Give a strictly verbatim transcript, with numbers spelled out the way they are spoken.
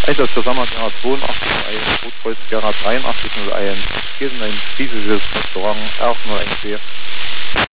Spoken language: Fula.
Also zusammen Gera zweiundachtzig, ein Rotkreuz Gera dreiundachtzig null eins. Hier sind ein riesiges Restaurant, elf null eins vier.